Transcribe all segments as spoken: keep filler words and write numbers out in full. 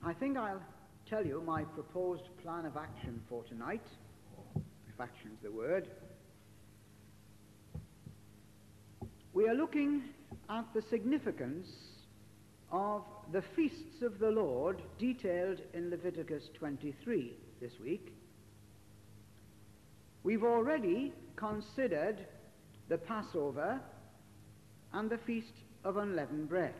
I think I'll tell you my proposed plan of action for tonight, if action's the word. We are looking at the significance of the feasts of the Lord detailed in Leviticus twenty-three this week. We've already considered the Passover and the Feast of Unleavened Bread.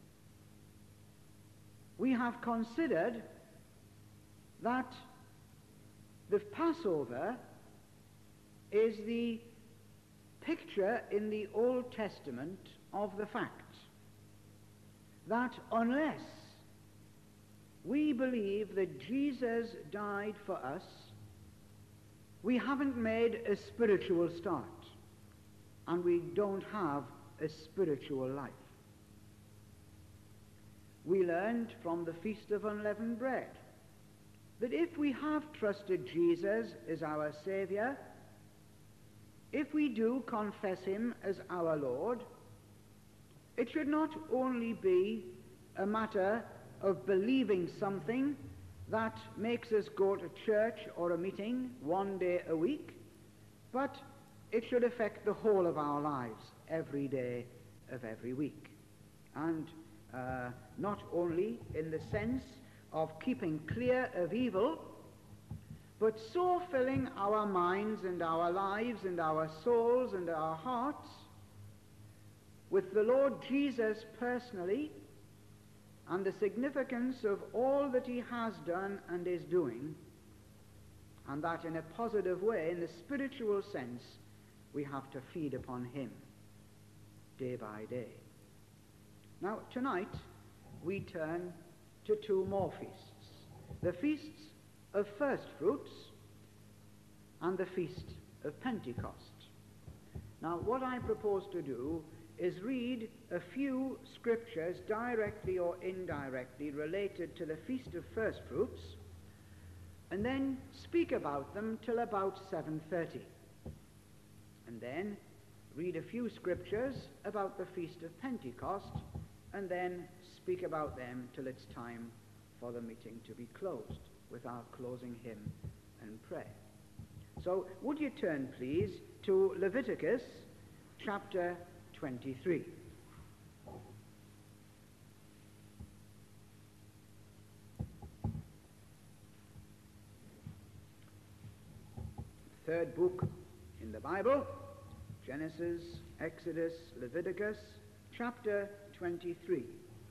We have considered that the Passover is the picture in the Old Testament of the fact that unless we believe that Jesus died for us, we haven't made a spiritual start and we don't have a spiritual life. We learned from the Feast of Unleavened Bread that if we have trusted Jesus as our Saviour, if we do confess him as our Lord, it should not only be a matter of believing something that makes us go to church or a meeting one day a week, but it should affect the whole of our lives every day of every week. And uh, not only in the sense of keeping clear of evil, but so filling our minds and our lives and our souls and our hearts with the Lord Jesus personally and the significance of all that he has done and is doing, and that in a positive way, in the spiritual sense, we have to feed upon him day by day. Now tonight we turn to two more feasts, the feasts of first fruits and the feast of Pentecost. Now what I propose to do is read a few scriptures directly or indirectly related to the feast of first fruits and then speak about them till about seven thirty, and then read a few scriptures about the feast of Pentecost and then speak about them till it's time for the meeting to be closed with our closing hymn and prayer. So would you turn please to Leviticus chapter twenty-three. Third book in the Bible, Genesis, Exodus, Leviticus, chapter twenty-three,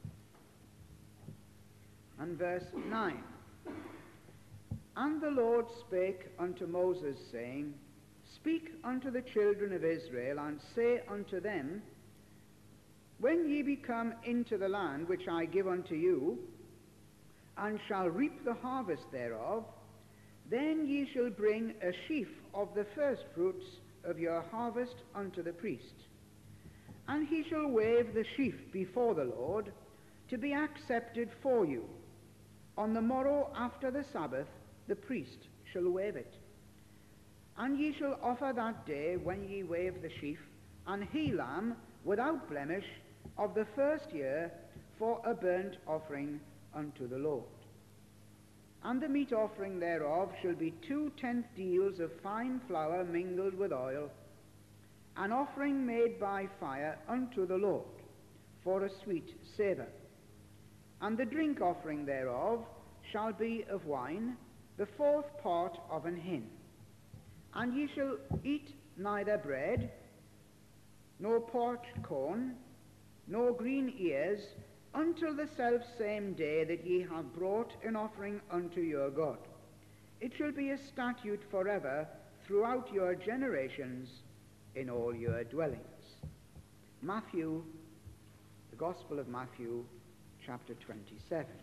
and verse nine. And the Lord spake unto Moses, saying, Speak unto the children of Israel, and say unto them, When ye be come into the land which I give unto you, and shall reap the harvest thereof, then ye shall bring a sheaf of the firstfruits of your harvest unto the priest. And he shall wave the sheaf before the Lord, to be accepted for you. On the morrow after the Sabbath the priest shall wave it. And ye shall offer that day, when ye wave the sheaf, an he-lamb without blemish of the first year, for a burnt offering unto the Lord. And the meat offering thereof shall be two tenth deals of fine flour mingled with oil, an offering made by fire unto the Lord, for a sweet savour. And the drink offering thereof shall be of wine, the fourth part of an hin. And ye shall eat neither bread, nor parched corn, nor green ears, until the selfsame day that ye have brought an offering unto your God. It shall be a statute forever throughout your generations in all your dwellings. Matthew, the Gospel of Matthew, chapter twenty-seven.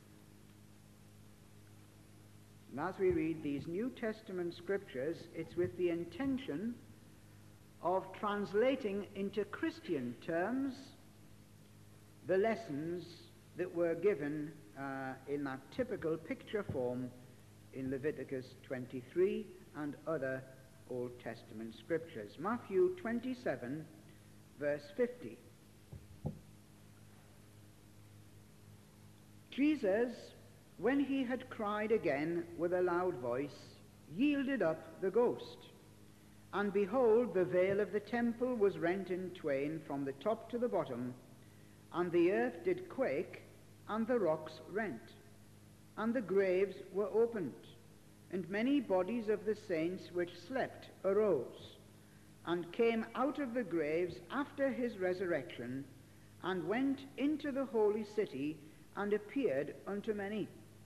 And as we read these New Testament scriptures, it's with the intention of translating into Christian terms the lessons that were given uh, in that typical picture form in Leviticus twenty-three and other Old Testament scriptures. Matthew twenty-seven, verse fifty. Jesus when he had cried again with a loud voice, yielded up the ghost. And behold, the veil of the temple was rent in twain from the top to the bottom, and the earth did quake, and the rocks rent, and the graves were opened, and many bodies of the saints which slept arose, and came out of the graves after his resurrection, and went into the holy city, and appeared unto many.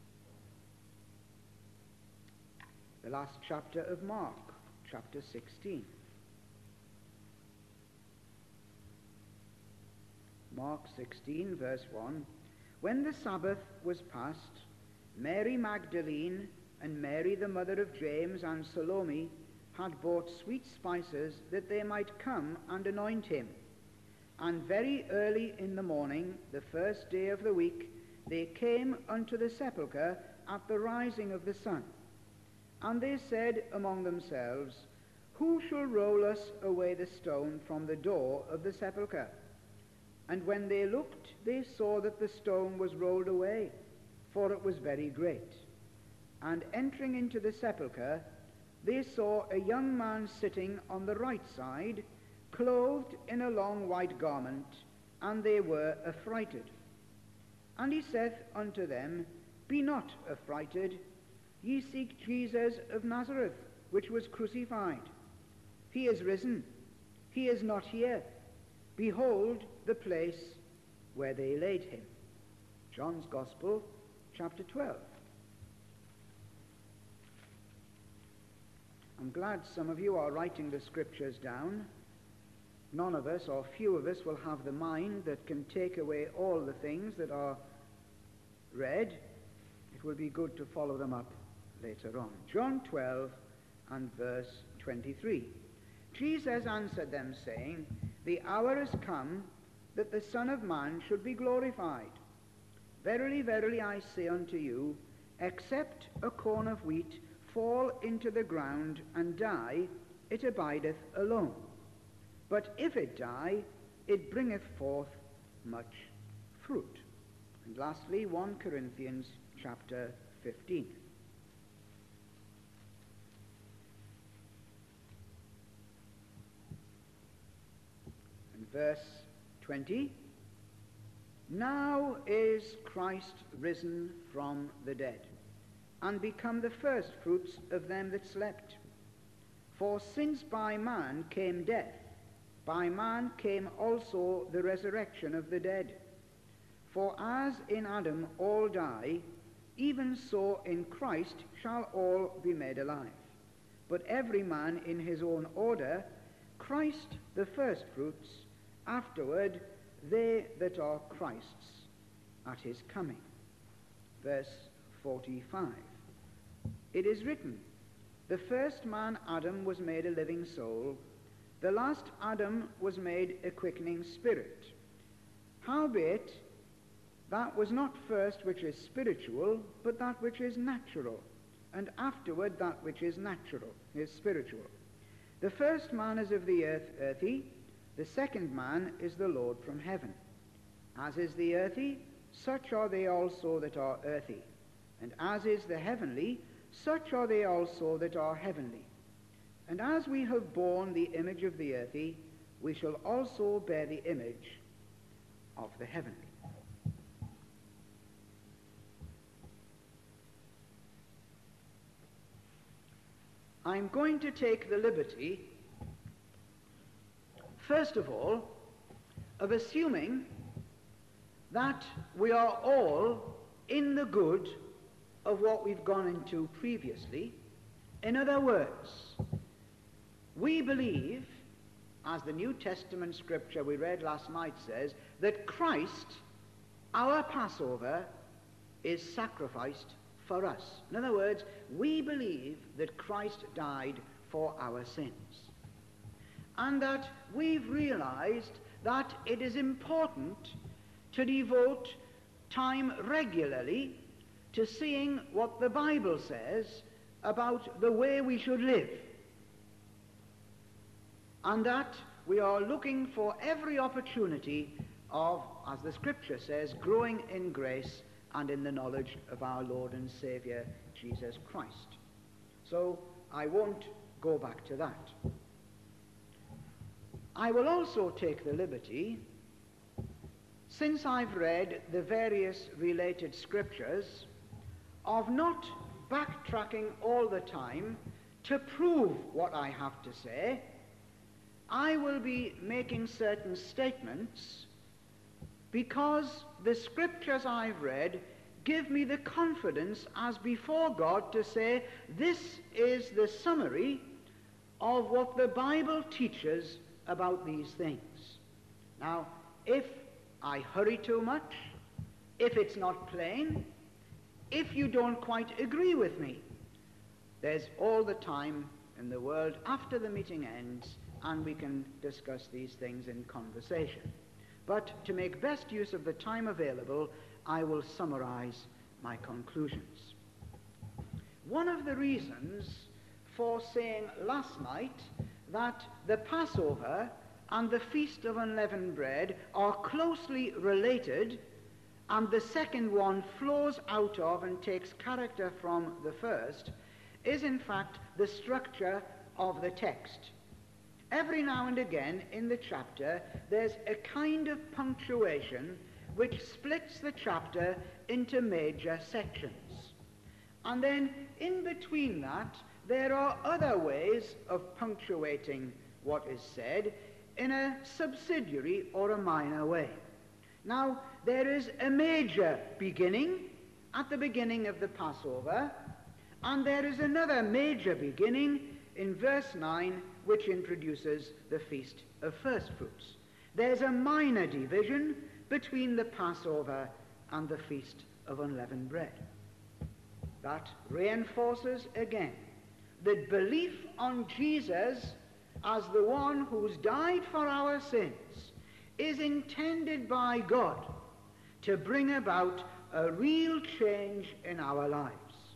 The last chapter of Mark, chapter sixteen. Mark sixteen, verse one. When the Sabbath was past, Mary Magdalene and Mary the mother of James and Salome had bought sweet spices that they might come and anoint him. And very early in the morning, the first day of the week, they came unto the sepulchre at the rising of the sun. And they said among themselves, Who shall roll us away the stone from the door of the sepulchre? And when they looked, they saw that the stone was rolled away, for it was very great. And entering into the sepulchre, they saw a young man sitting on the right side, clothed in a long white garment, and they were affrighted. And he saith unto them, Be not affrighted. Ye seek Jesus of Nazareth, which was crucified. He is risen. He is not here. Behold the place where they laid him. John's Gospel, chapter twelve. I'm glad some of you are writing the scriptures down. None of us, or few of us, will have the mind that can take away all the things that are read. It will be good to follow them up later on. John twelve and verse twenty-three. Jesus answered them, saying, The hour is come that the Son of Man should be glorified. Verily, verily, I say unto you, except a corn of wheat fall into the ground and die, it abideth alone. But if it die, it bringeth forth much fruit. And lastly, First Corinthians chapter fifteen. And verse twenty. Now is Christ risen from the dead, and become the firstfruits of them that slept. For since by man came death, by man came also the resurrection of the dead. For as in Adam all die, even so in Christ shall all be made alive. But every man in his own order, Christ the firstfruits, afterward they that are Christ's at his coming. Verse forty-five. It is written, The first man Adam was made a living soul, the last Adam was made a quickening spirit. Howbeit, that was not first which is spiritual, but that which is natural, and afterward that which is natural is spiritual. The first man is of the earth earthy, the second man is the Lord from heaven. As is the earthy, such are they also that are earthy, and as is the heavenly, such are they also that are heavenly. And as we have borne the image of the earthy, we shall also bear the image of the heavenly. I'm going to take the liberty, first of all, of assuming that we are all in the good of what we've gone into previously. In other words, we believe, as the New Testament scripture we read last night says, that Christ, our Passover, is sacrificed for us. In other words, we believe that Christ died for our sins. And that we've realized that it is important to devote time regularly to seeing what the Bible says about the way we should live. And that we are looking for every opportunity of, as the scripture says, growing in grace and in the knowledge of our Lord and Saviour, Jesus Christ. So I won't go back to that. I will also take the liberty, since I've read the various related scriptures, of not backtracking all the time to prove what I have to say. I will be making certain statements because the scriptures I've read give me the confidence as before God to say, this is the summary of what the Bible teaches about these things. Now, if I hurry too much, if it's not plain, if you don't quite agree with me, there's all the time in the world after the meeting ends, and we can discuss these things in conversation. But to make best use of the time available, I will summarize my conclusions. One of the reasons for saying last night that the Passover and the Feast of Unleavened Bread are closely related, and the second one flows out of and takes character from the first, is in fact the structure of the text. Every now and again in the chapter there's a kind of punctuation which splits the chapter into major sections. And then in between that there are other ways of punctuating what is said in a subsidiary or a minor way. Now, there is a major beginning at the beginning of the Passover, and there is another major beginning in verse nine which introduces the Feast of First Fruits. There's a minor division between the Passover and the Feast of Unleavened Bread. That reinforces again that belief on Jesus as the one who's died for our sins is intended by God to bring about a real change in our lives.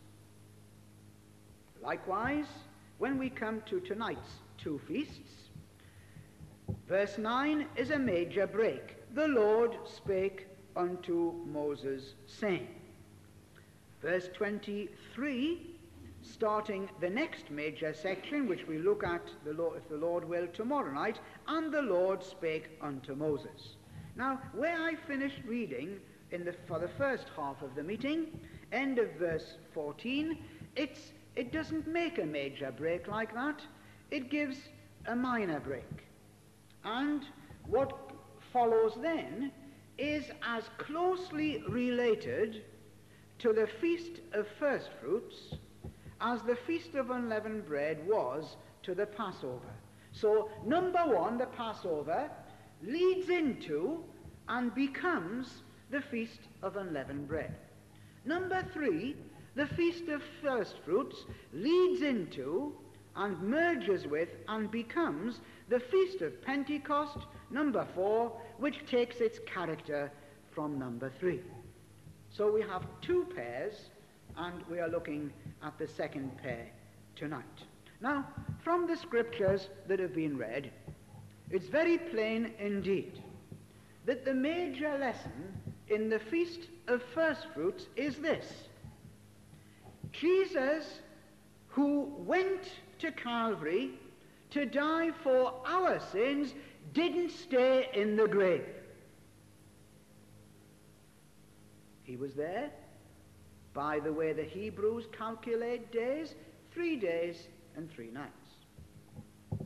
Likewise, when we come to tonight's two feasts, verse nine is a major break. The Lord spake unto Moses, saying. Verse twenty-three, starting the next major section, which we look at, the Lord, if the Lord will, tomorrow night, and the Lord spake unto Moses. Now, where I finished reading in the, for the first half of the meeting, end of verse fourteen, it's, it doesn't make a major break like that. It gives a minor break. And what follows then is as closely related to the Feast of First Fruits as the Feast of Unleavened Bread was to the Passover. So, number one, the Passover leads into and becomes the Feast of Unleavened Bread. Number three, the Feast of First Fruits leads into and merges with and becomes the Feast of Pentecost, number four, which takes its character from number three. So we have two pairs, and we are looking at the second pair tonight. Now, from the scriptures that have been read, it's very plain indeed that the major lesson in the Feast of First Fruits is this. Jesus, who went to Calvary to die for our sins, didn't stay in the grave. He was there, by the way the Hebrews calculate days, three days and three nights.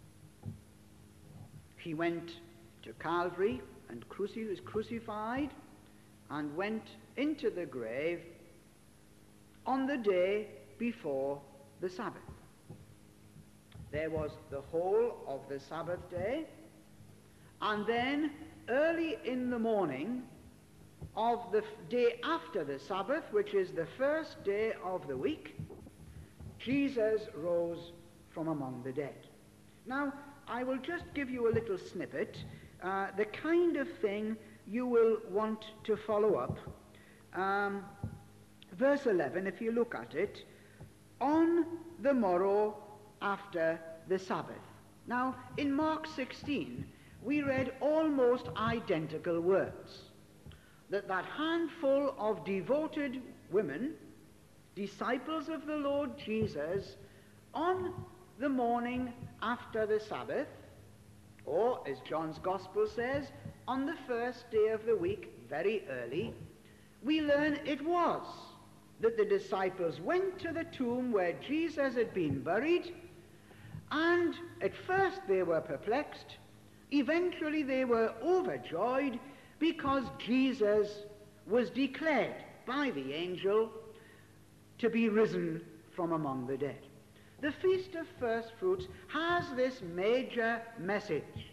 He went to Calvary and cruci- was crucified and went into the grave on the day before the Sabbath. There was the whole of the Sabbath day, and then early in the morning of the f- day after the Sabbath, which is the first day of the week, Jesus rose from among the dead. Now, I will just give you a little snippet, uh, the kind of thing you will want to follow up. Um, verse eleven, if you look at it, on the morrow after the Sabbath. Now, in Mark sixteen, we read almost identical words. that that handful of devoted women, disciples of the Lord Jesus, on the morning after the Sabbath, or as John's Gospel says, on the first day of the week, very early, we learn it was that the disciples went to the tomb where Jesus had been buried, and at first they were perplexed. Eventually they were overjoyed because Jesus was declared by the angel to be risen from among the dead. The Feast of First Fruits has this major message.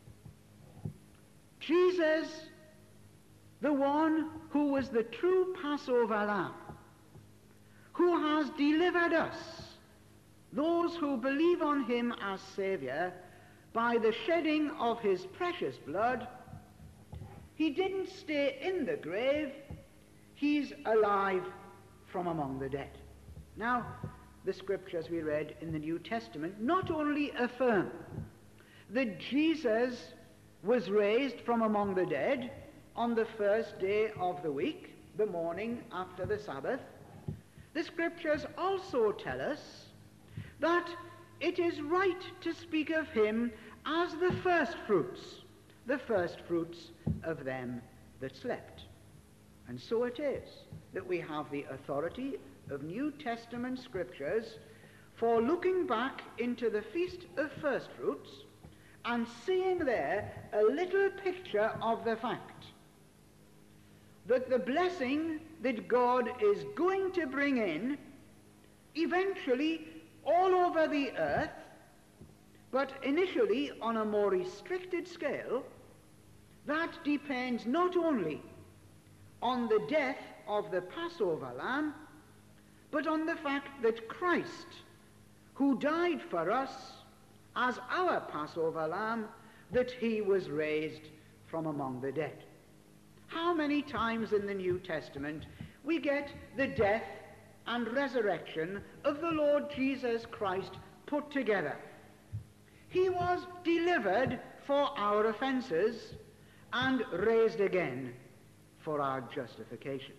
Jesus, the one who was the true Passover lamb, who has delivered us, those who believe on him as Savior, by the shedding of his precious blood, he didn't stay in the grave, he's alive from among the dead. Now, the scriptures we read in the New Testament not only affirm that Jesus was raised from among the dead on the first day of the week, the morning after the Sabbath, the scriptures also tell us that it is right to speak of him as the first fruits, the first fruits of them that slept. And so it is that we have the authority of New Testament scriptures for looking back into the Feast of First Fruits and seeing there a little picture of the fact that the blessing that God is going to bring in eventually all over the earth, but initially on a more restricted scale, that depends not only on the death of the Passover lamb, but on the fact that Christ, who died for us as our Passover lamb, that he was raised from among the dead. How many times in the New Testament we get the death and resurrection of the Lord Jesus Christ put together? He was delivered for our offenses and raised again for our justification.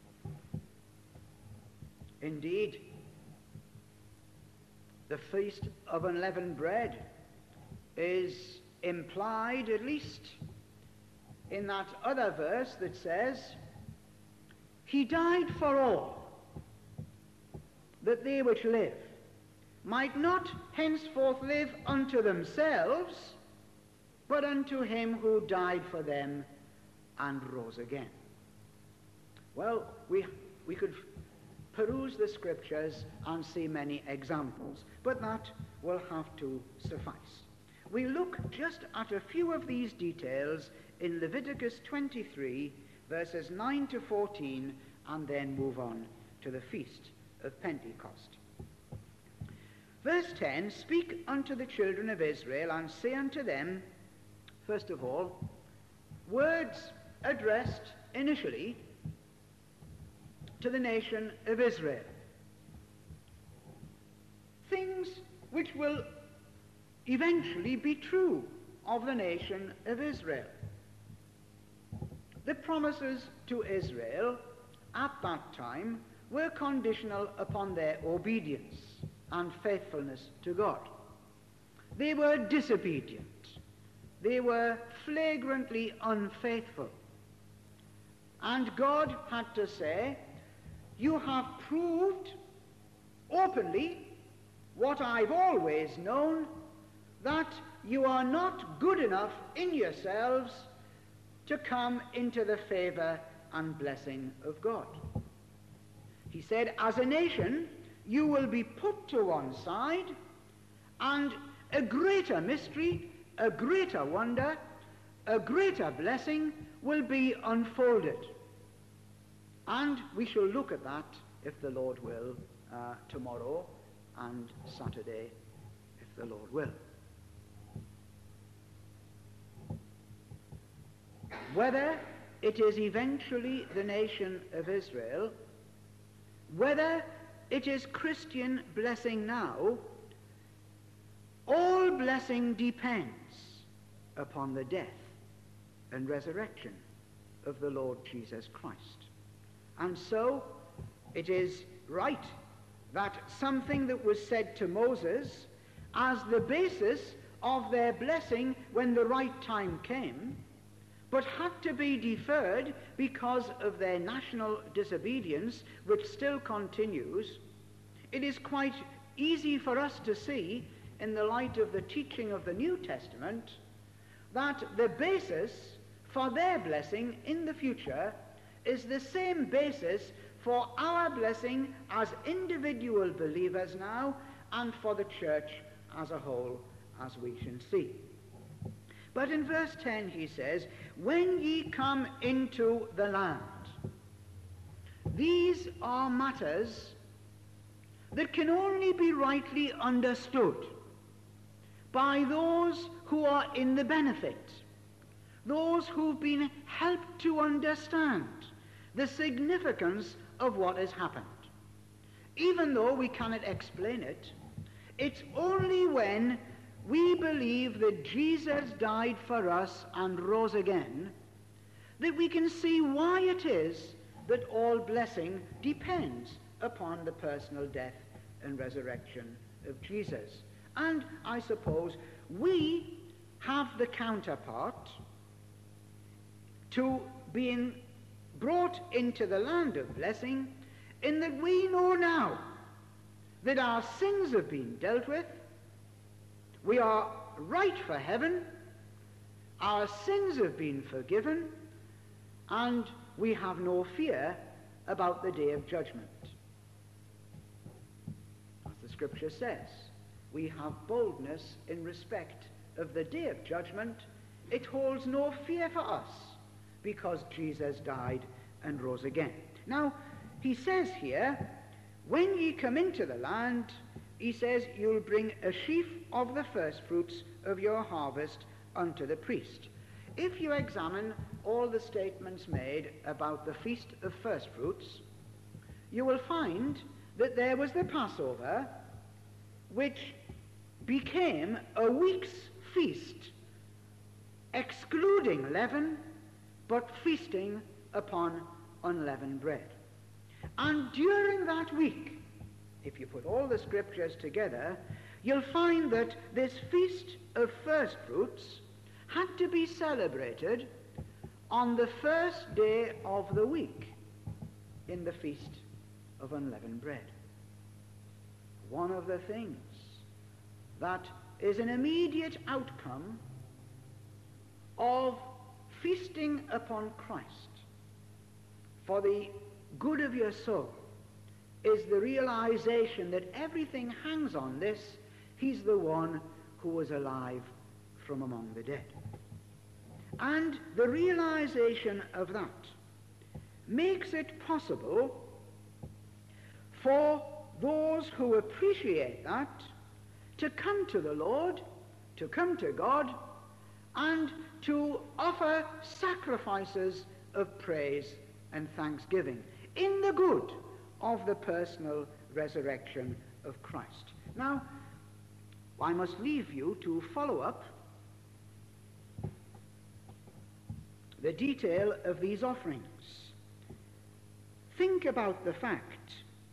Indeed, the Feast of Unleavened Bread is implied, at least in that other verse that says, he died for all, that they which live might not henceforth live unto themselves, but unto him who died for them and rose again. Well, we, we could peruse the scriptures and see many examples, but that will have to suffice. We look just at a few of these details in Leviticus twenty-three, verses nine to fourteen, and then move on to the Feast of Pentecost. Verse ten, speak unto the children of Israel, and say unto them, first of all, words addressed initially to the nation of Israel. Things which will eventually be true of the nation of Israel. The promises to Israel at that time were conditional upon their obedience and faithfulness to God. They were disobedient. They were flagrantly unfaithful. And God had to say, you have proved openly what I've always known, that you are not good enough in yourselves to come into the favor and blessing of God. He said, as a nation, you will be put to one side, and a greater mystery, a greater wonder, a greater blessing will be unfolded. And we shall look at that, if the Lord will, uh, tomorrow and Saturday, if the Lord will. Whether it is eventually the nation of Israel, whether it is Christian blessing now, all blessing depends upon the death and resurrection of the Lord Jesus Christ. And so it is right that something that was said to Moses as the basis of their blessing when the right time came, but had to be deferred because of their national disobedience, which still continues, it is quite easy for us to see, in the light of the teaching of the New Testament, that the basis for their blessing in the future is the same basis for our blessing as individual believers now, and for the church as a whole, as we shall see. But in verse ten he says, when ye come into the land. These are matters that can only be rightly understood by those who are in the benefit, those who've been helped to understand the significance of what has happened. Even though we cannot explain it, it's only when we believe that Jesus died for us and rose again that we can see why it is that all blessing depends upon the personal death and resurrection of Jesus. And I suppose we have the counterpart to being brought into the land of blessing, in that we know now that our sins have been dealt with, we are right for heaven, our sins have been forgiven, and we have no fear about the day of judgment. As the scripture says, we have boldness in respect of the day of judgment. It holds no fear for us, because Jesus died and rose again. Now, he says here, when ye come into the land, he says, you'll bring a sheaf of the first fruits of your harvest unto the priest. If you examine all the statements made about the feast of first fruits, you will find that there was the Passover, which became a week's feast, excluding leaven, but feasting upon unleavened bread. And during that week, if you put all the scriptures together, you'll find that this feast of first fruits had to be celebrated on the first day of the week in the feast of unleavened bread. One of the things that is an immediate outcome of feasting upon Christ for the good of your soul is the realization that everything hangs on this. He's the one who was alive from among the dead. And the realization of that makes it possible for those who appreciate that to come to the Lord, to come to God, and to offer sacrifices of praise and thanksgiving in the good of the personal resurrection of Christ. Now, I must leave you to follow up the detail of these offerings. Think about the fact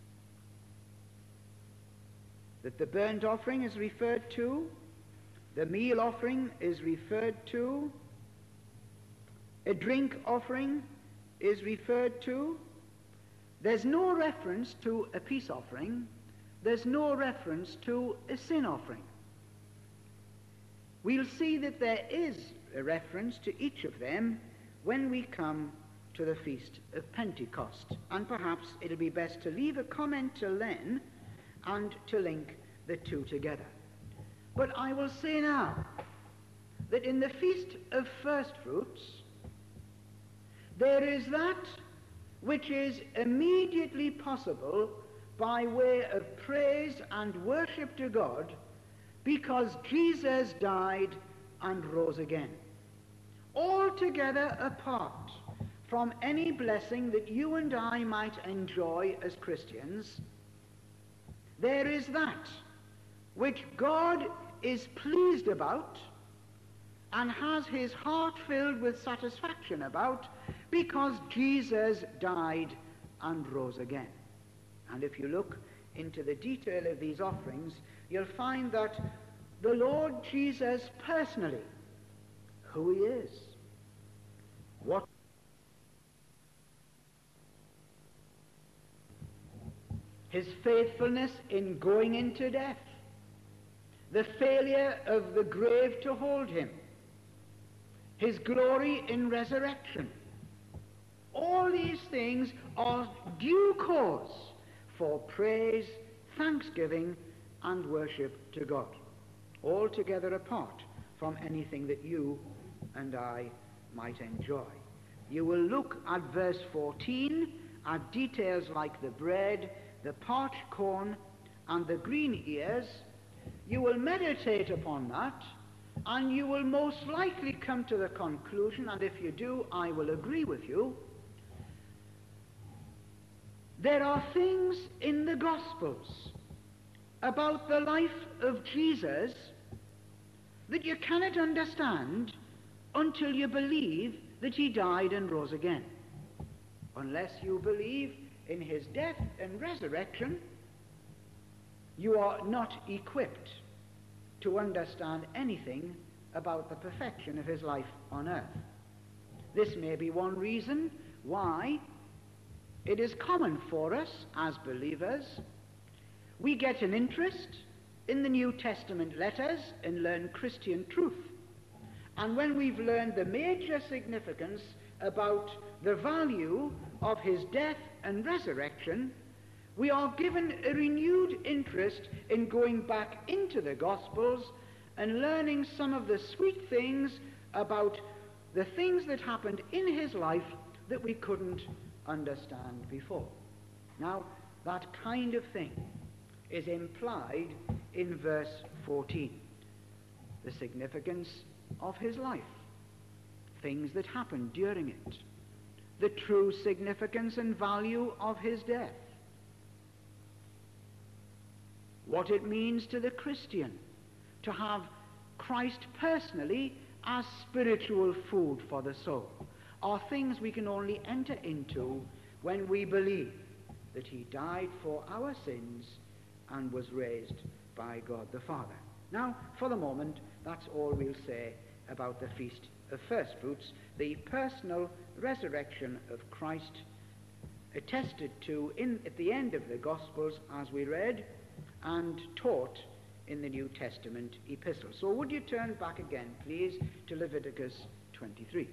that the burnt offering is referred to, the meal offering is referred to, a drink offering is referred to. There's no reference to a peace offering. There's no reference to a sin offering. We'll see that there is a reference to each of them when we come to the Feast of Pentecost. And perhaps it'll be best to leave a comment till then and to link the two together. But I will say now that in the Feast of First Fruits, there is that which is immediately possible by way of praise and worship to God, because Jesus died and rose again, altogether apart from any blessing that you and I might enjoy as Christians. There is that which God is pleased about and has his heart filled with satisfaction about, because Jesus died and rose again. And if you look into the detail of these offerings, you'll find that the Lord Jesus personally, who he is, what his faithfulness in going into death, the failure of the grave to hold him, his glory in resurrection. All these things are due cause for praise, thanksgiving, and worship to God, altogether apart from anything that you and I might enjoy. You will look at verse fourteen, at details like the bread, the parched corn, and the green ears. You will meditate upon that, and you will most likely come to the conclusion, and if you do, I will agree with you, there are things in the Gospels about the life of Jesus that you cannot understand until you believe that he died and rose again. Unless you believe in his death and resurrection, you are not equipped to understand anything about the perfection of his life on earth. This may be one reason why it is common for us as believers, we get an interest in the New Testament letters and learn Christian truth. And when we've learned the major significance about the value of his death and resurrection, we are given a renewed interest in going back into the Gospels and learning some of the sweet things about the things that happened in his life that we couldn't understand before. Now, that kind of thing is implied in verse fourteen. The significance of his life, things that happened during it, the true significance and value of his death, what it means to the Christian to have Christ personally as spiritual food for the soul, are things we can only enter into when we believe that he died for our sins and was raised by God the Father. Now, for the moment, that's all we'll say about the Feast of First Fruits, the personal resurrection of Christ, attested to in, at the end of the Gospels, as we read, and taught in the New Testament epistles. So would you turn back again, please, to Leviticus twenty-three.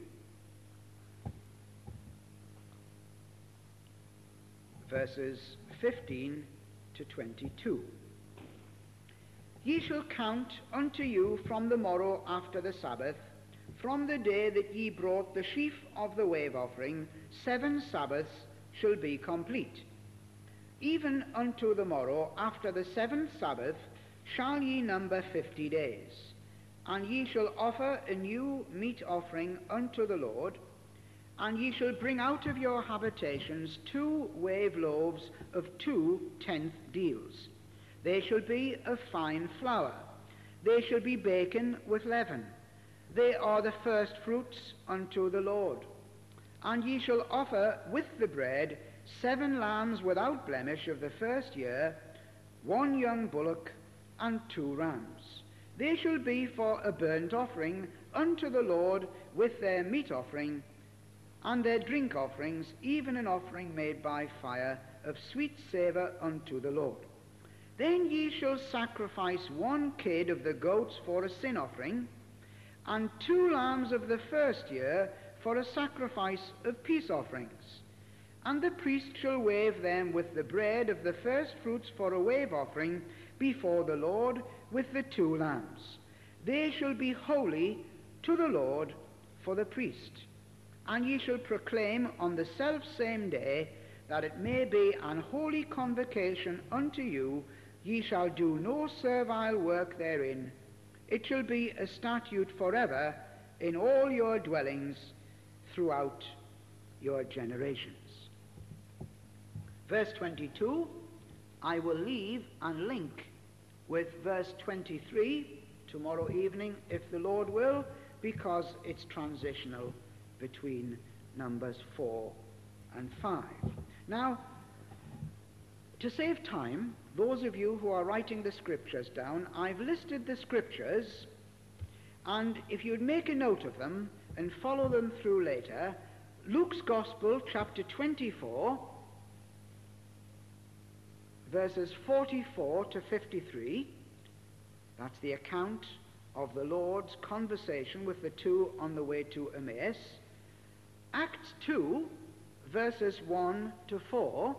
Verses fifteen to twenty-two. Ye shall count unto you from the morrow after the Sabbath, from the day that ye brought the sheaf of the wave offering, seven Sabbaths shall be complete. Even unto the morrow after the seventh Sabbath shall ye number fifty days. And ye shall offer a new meat offering unto the Lord, and ye shall bring out of your habitations two wave loaves of two tenth deals. They shall be of fine flour. They shall be baken with leaven. They are the first fruits unto the Lord. And ye shall offer with the bread seven lambs without blemish of the first year, one young bullock, and two rams. They shall be for a burnt offering unto the Lord with their meat offering, and their drink offerings, even an offering made by fire of sweet savour unto the Lord. Then ye shall sacrifice one kid of the goats for a sin offering, and two lambs of the first year for a sacrifice of peace offerings. And the priest shall wave them with the bread of the first fruits for a wave offering before the Lord with the two lambs. They shall be holy to the Lord for the priest. And ye shall proclaim on the selfsame day, that it may be an holy convocation unto you. Ye shall do no servile work therein. It shall be a statute forever in all your dwellings throughout your generations. Verse twenty-two, I will leave and link with verse twenty-three tomorrow evening, if the Lord will, because it's transitional between numbers four and five. Now, to save time, those of you who are writing the scriptures down, I've listed the scriptures, and if you'd make a note of them and follow them through later, Luke's Gospel, chapter twenty-four, verses forty-four to fifty-three, that's the account of the Lord's conversation with the two on the way to Emmaus. Acts two, verses one to four,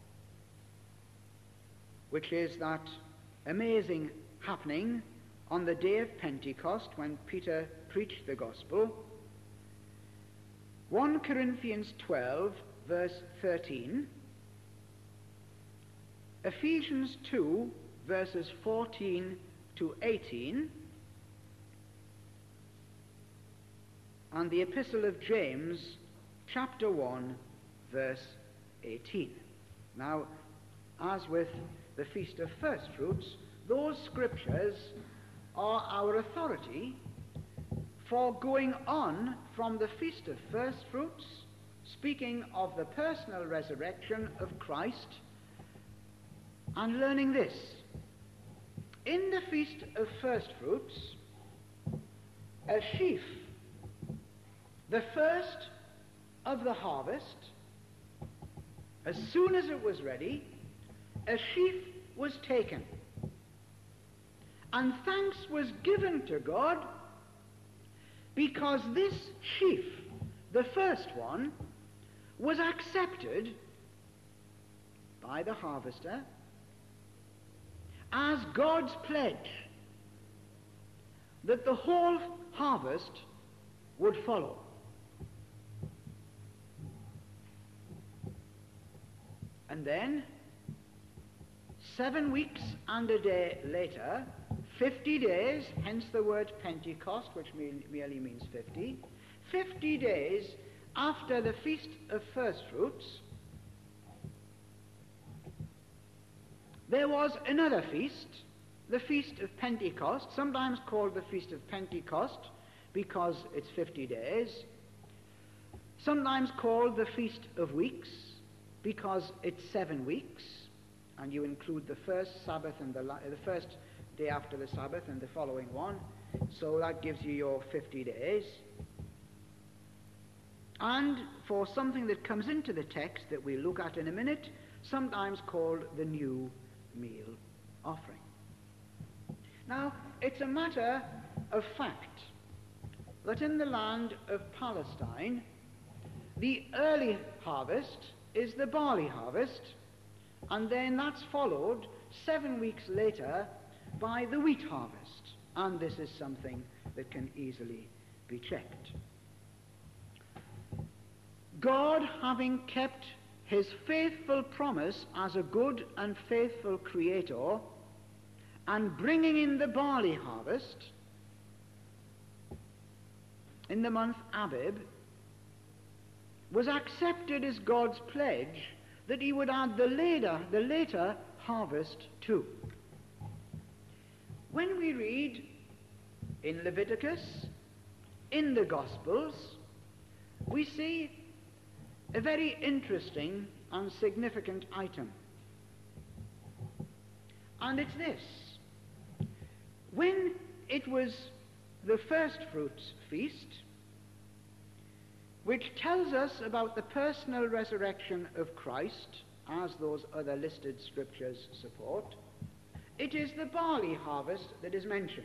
which is that amazing happening on the day of Pentecost when Peter preached the gospel. First Corinthians twelve, verse thirteen. Ephesians two, verses fourteen to eighteen. And the Epistle of James, chapter one, verse eighteen. Now, as with the Feast of First Fruits, those scriptures are our authority for going on from the Feast of First Fruits, speaking of the personal resurrection of Christ, and learning this. In the Feast of First Fruits, a sheaf, the first of the harvest, as soon as it was ready, a sheaf was taken, and thanks was given to God because this sheaf, the first one, was accepted by the harvester as God's pledge that the whole harvest would follow. And then, seven weeks and a day later, fifty days, hence the word Pentecost, which merely means fifty, fifty days after the Feast of First Fruits, there was another feast, the Feast of Pentecost, sometimes called the Feast of Pentecost because it's fifty days, sometimes called the Feast of Weeks because it's seven weeks, and you include the first Sabbath and the, la- the first day after the Sabbath and the following one, so that gives you your fifty days. And for something that comes into the text that we'll look at in a minute, sometimes called the new meal offering. Now, it's a matter of fact that in the land of Palestine, the early harvest is the barley harvest, and then that's followed seven weeks later by the wheat harvest, and this is something that can easily be checked. God, having kept his faithful promise as a good and faithful creator, and bringing in the barley harvest in the month Abib, was accepted as God's pledge that he would add the later, the later harvest too. When we read in Leviticus, in the Gospels, we see a very interesting and significant item. And it's this. When it was the first fruits feast, which tells us about the personal resurrection of Christ, as those other listed scriptures support, it is the barley harvest that is mentioned.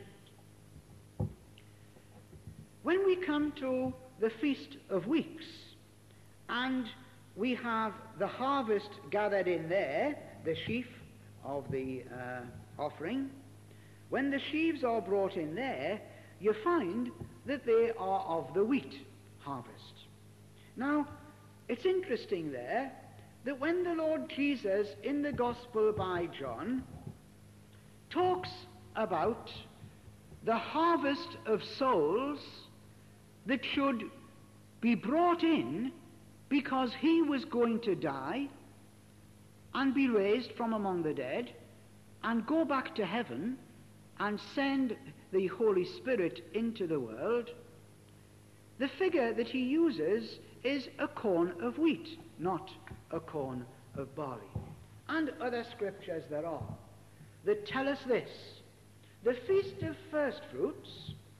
When we come to the Feast of Weeks, and we have the harvest gathered in there, the sheaf of the uh, offering, when the sheaves are brought in there, you find that they are of the wheat harvest. Now, it's interesting there that when the Lord Jesus in the Gospel by John talks about the harvest of souls that should be brought in because he was going to die and be raised from among the dead and go back to heaven and send the Holy Spirit into the world, the figure that he uses is a corn of wheat, not a corn of barley. And other scriptures there are that tell us this. The Feast of First Fruits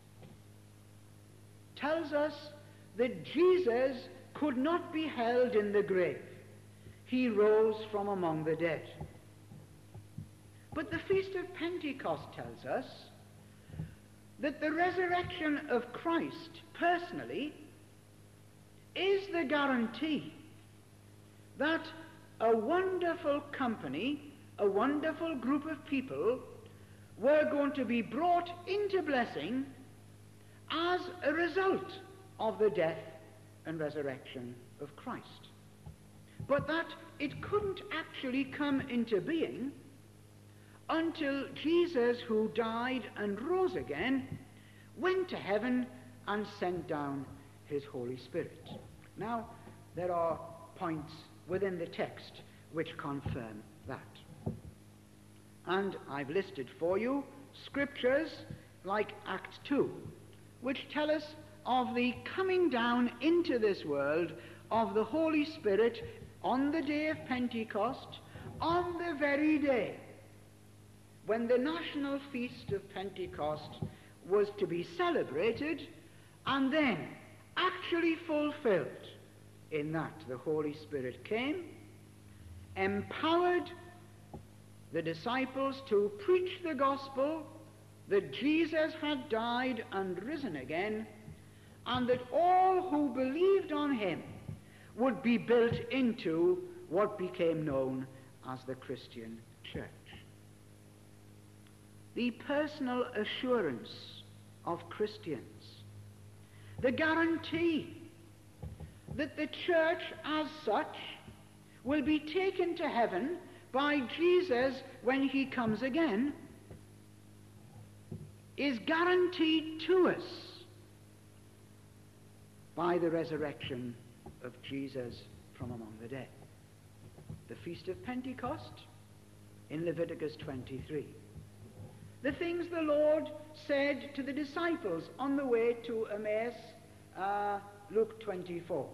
tells us that Jesus could not be held in the grave. He rose from among the dead. But the Feast of Pentecost tells us that the resurrection of Christ personally is the guarantee that a wonderful company, a wonderful group of people were going to be brought into blessing as a result of the death and resurrection of Christ. But that it couldn't actually come into being until Jesus, who died and rose again, went to heaven and sent down his Holy Spirit. Now, there are points within the text which confirm that. And I've listed for you scriptures like Acts two, which tell us of the coming down into this world of the Holy Spirit on the day of Pentecost, on the very day when the national feast of Pentecost was to be celebrated, and then actually fulfilled in that the Holy Spirit came, empowered the disciples to preach the gospel that Jesus had died and risen again, and that all who believed on him would be built into what became known as the Christian church. The personal assurance of Christians, the guarantee that the church as such will be taken to heaven by Jesus when he comes again, is guaranteed to us by the resurrection of Jesus from among the dead. The Feast of Pentecost in Leviticus twenty-three. The things the Lord said to the disciples on the way to Emmaus, uh, Luke twenty-four.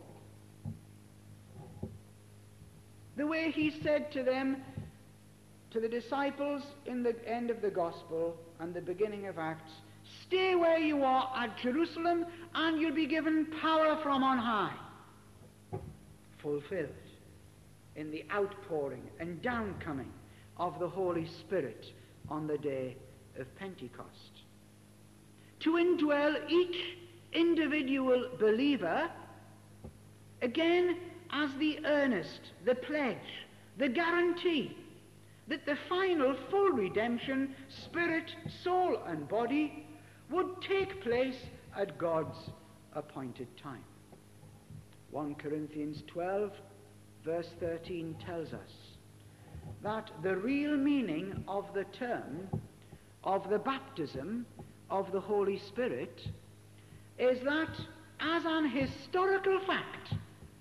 The way he said to them, to the disciples in the end of the Gospel and the beginning of Acts, stay where you are at Jerusalem and you'll be given power from on high. Fulfilled in the outpouring and downcoming of the Holy Spirit on the day of Pentecost. To indwell each individual believer, again, as the earnest, the pledge, the guarantee that the final full redemption, spirit, soul, and body, would take place at God's appointed time. First Corinthians twelve, verse thirteen tells us that the real meaning of the term of the baptism of the Holy Spirit is that, as an historical fact,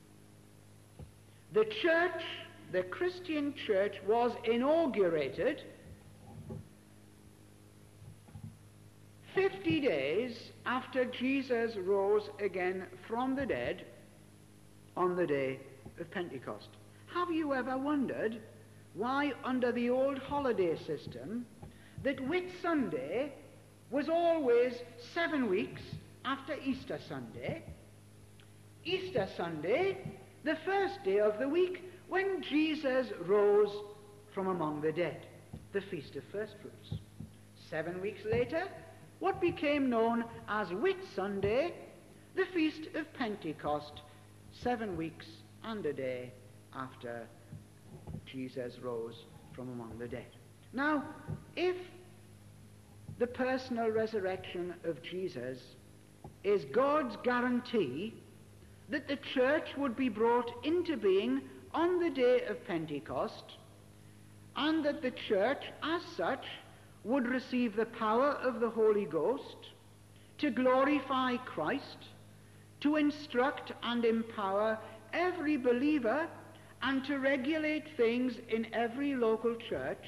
the church, the Christian church, was inaugurated fifty days after Jesus rose again from the dead on the day of Pentecost. Have you ever wondered why, under the old holiday system, that Whit Sunday was always seven weeks after Easter Sunday? Easter Sunday, the first day of the week when Jesus rose from among the dead, the Feast of First Fruits. Seven weeks later, what became known as Whit Sunday, the Feast of Pentecost, seven weeks and a day after Jesus rose from among the dead. Now, if the personal resurrection of Jesus is God's guarantee that the church would be brought into being on the day of Pentecost, and that the church as such would receive the power of the Holy Ghost to glorify Christ, to instruct and empower every believer, and to regulate things in every local church,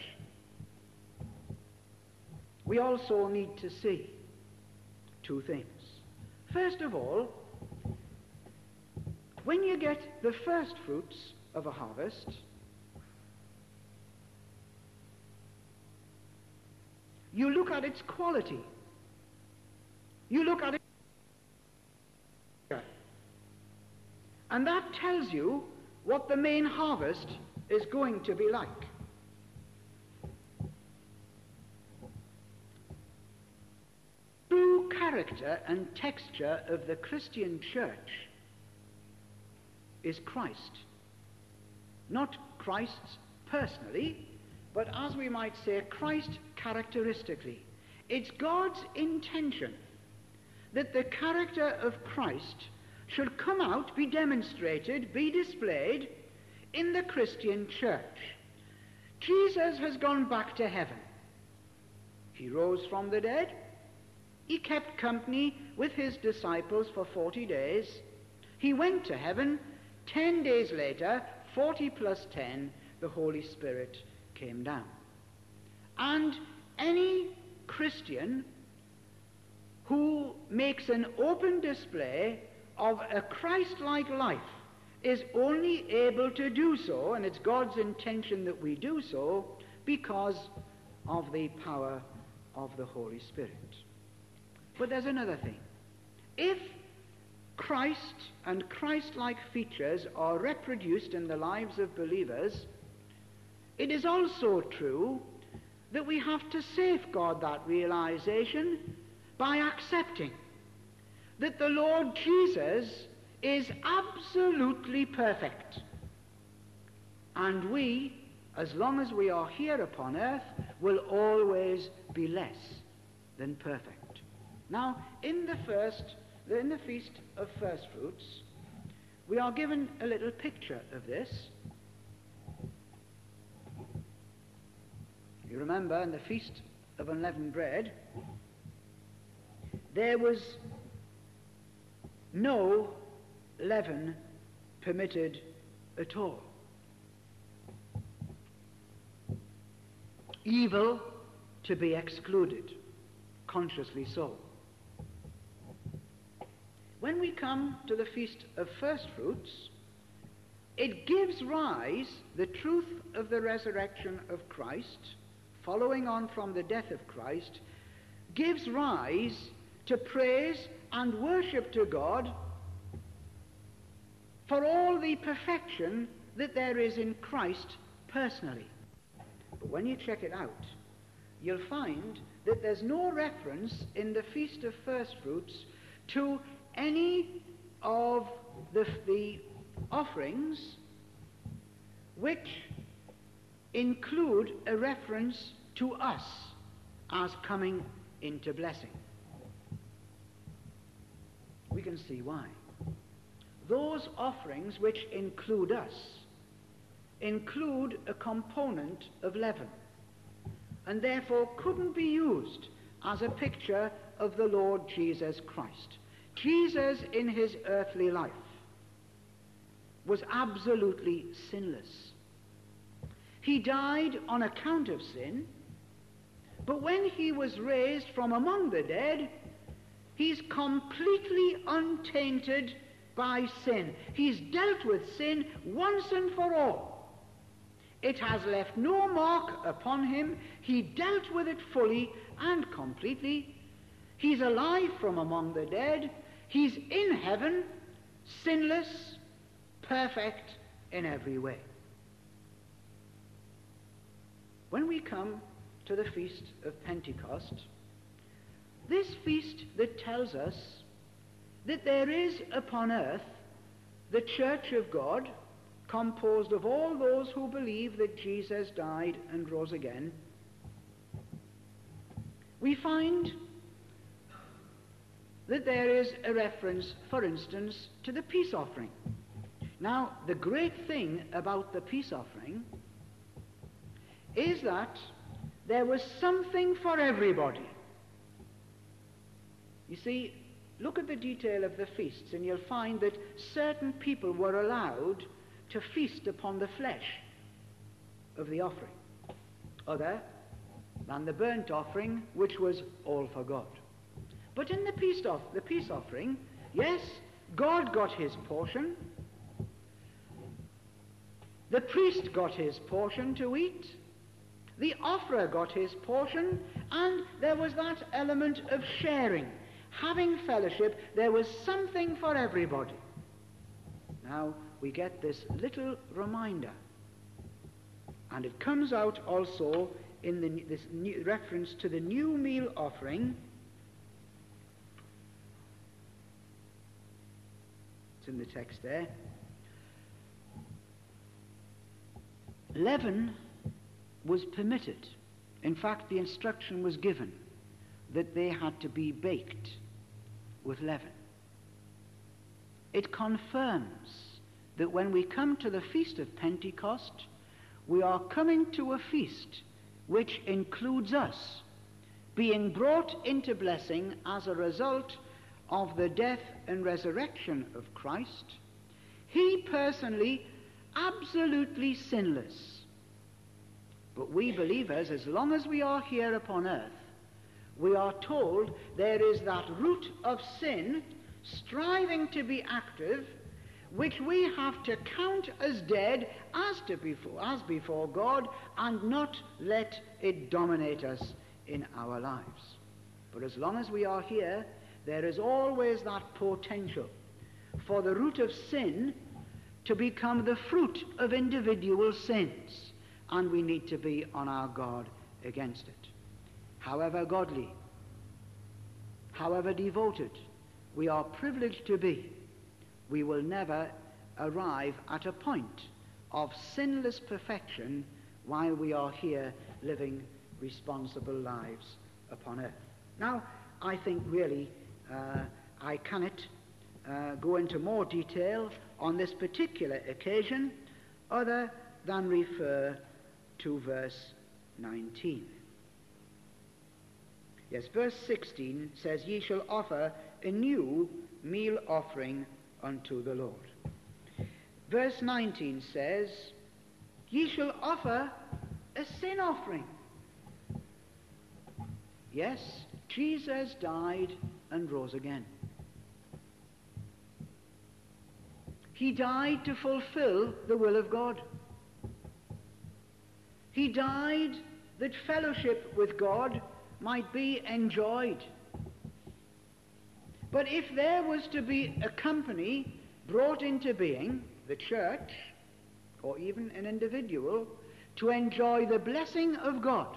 we also need to see two things. First of all, When you get the first fruits of a harvest, you look at its quality. You look at it, and that tells you what the main harvest is going to be like. True character and texture of the Christian church is Christ. Not Christ personally, but as we might say, Christ characteristically. It's God's intention that the character of Christ should come out, be demonstrated, be displayed in the Christian church. Jesus has gone back to heaven. He rose from the dead. He kept company with his disciples for forty days. He went to heaven. Ten days later, forty plus ten, the Holy Spirit came down. And any Christian who makes an open display of a Christ-like life is only able to do so, and it's God's intention that we do so, because of the power of the Holy Spirit. But there's another thing. If Christ and Christ-like features are reproduced in the lives of believers, it is also true that we have to safeguard that realization by accepting that the Lord Jesus is absolutely perfect. And we, as long as we are here upon earth, will always be less than perfect. Now, in the first, in the Feast of First Fruits, we are given a little picture of this. You remember, in the Feast of Unleavened Bread, there was no leaven permitted at all. Evil to be excluded, consciously so. When we come to the Feast of First Fruits, it gives rise, the truth of the resurrection of Christ, following on from the death of Christ, gives rise to praise and worship to God for all the perfection that there is in Christ personally. But when you check it out, you'll find that there's no reference in the Feast of First Fruits to any of the, the offerings which include a reference to us as coming into blessing. We can see why. Those offerings which include us include a component of leaven, and therefore couldn't be used as a picture of the Lord Jesus Christ. Jesus in his earthly life was absolutely sinless. He died on account of sin, but when he was raised from among the dead, he's completely untainted by sin. He's dealt with sin once and for all. It has left no mark upon him. He dealt with it fully and completely. He's alive from among the dead. He's in heaven, sinless, perfect in every way. When we come to the Feast of Pentecost, this feast that tells us that there is upon earth the church of God, composed of all those who believe that Jesus died and rose again, we find that there is a reference, for instance, to the peace offering. Now, the great thing about the peace offering is that there was something for everybody. You see, look at the detail of the feasts, and you'll find that certain people were allowed to feast upon the flesh of the offering, other than the burnt offering, which was all for God. But in the peace, off- the peace offering, yes, God got his portion, The priest got his portion to eat, the offerer got his portion, and there was that element of sharing. Having fellowship, there was something for everybody. Now we get this little reminder, and it comes out also in the, this new reference to the new meal offering. It's in the text there. Leaven was permitted. In fact, the instruction was given that they had to be baked with leaven. It confirms that when we come to the Feast of Pentecost, we are coming to a feast which includes us being brought into blessing as a result of the death and resurrection of Christ. He personally, absolutely sinless. But we believers, as long as we are here upon earth, we are told there is that root of sin striving to be active, which we have to count as dead as to before, as before God, and not let it dominate us in our lives. But as long as we are here, there is always that potential for the root of sin to become the fruit of individual sins, and we need to be on our guard against it. However godly, however devoted we are privileged to be, we will never arrive at a point of sinless perfection while we are here living responsible lives upon earth. Now, I think really uh, I cannot uh, go into more detail on this particular occasion other than refer to verse nineteen. Yes, verse sixteen says, "Ye shall offer a new meal offering unto the Lord." Verse nineteen says, "Ye shall offer a sin offering." Yes, Jesus died and rose again. He died to fulfill the will of God. He died that fellowship with God might be enjoyed. But if there was to be a company brought into being, the church, or even an individual, to enjoy the blessing of God,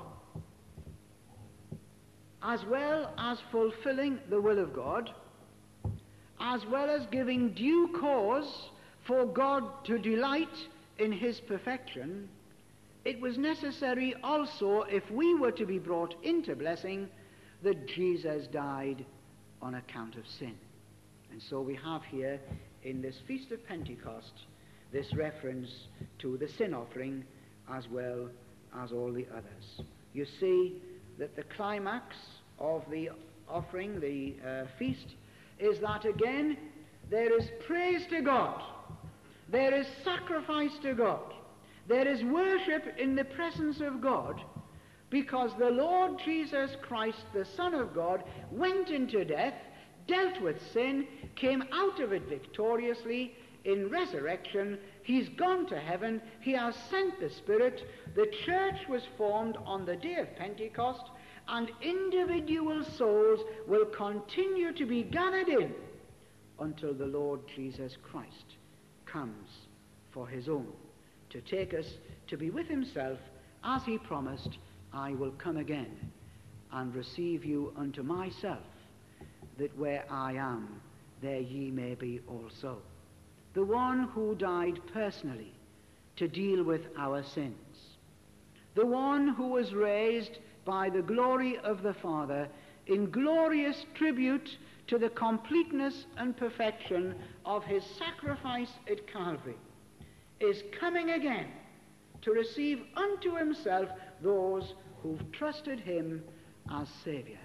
as well as fulfilling the will of God, as well as giving due cause for God to delight in his perfection, it was necessary also, if we were to be brought into blessing, that Jesus died on account of sin. And so we have here in this Feast of Pentecost this reference to the sin offering as well as all the others. You see that the climax of the offering, the uh, feast, is that again there is praise to God, there is sacrifice to God, there is worship in the presence of God, because the Lord Jesus Christ, the Son of God, went into death, dealt with sin, came out of it victoriously in resurrection. He's gone to heaven. He has sent the Spirit. The church was formed on the day of Pentecost, and individual souls will continue to be gathered in until the Lord Jesus Christ comes for his own, to take us to be with himself, as he promised, "I will come again and receive you unto myself, that where I am, there ye may be also." The one who died personally to deal with our sins, the one who was raised by the glory of the Father in glorious tribute to the completeness and perfection of his sacrifice at Calvary, is coming again to receive unto himself those who've trusted him as Savior.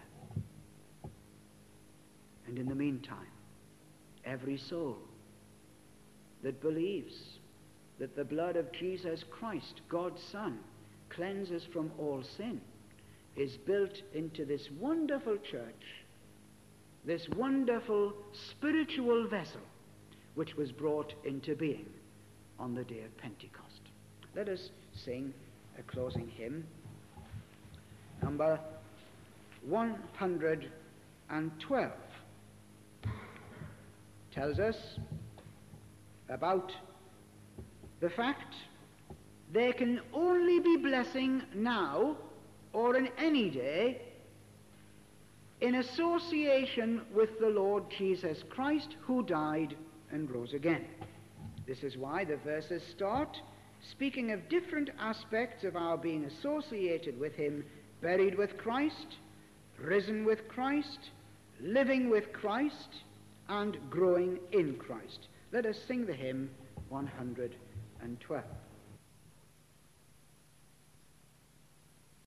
And in the meantime, every soul that believes that the blood of Jesus Christ, God's Son, cleanses from all sin, is built into this wonderful church, this wonderful spiritual vessel which was brought into being on the day of Pentecost. Let us sing a closing hymn, number one hundred twelve. Tells us about the fact there can only be blessing now or in any day in association with the Lord Jesus Christ, who died and rose again. This is why the verses start speaking of different aspects of our being associated with him: buried with Christ, risen with Christ, living with Christ, and growing in Christ. Let us sing the hymn one hundred twelve.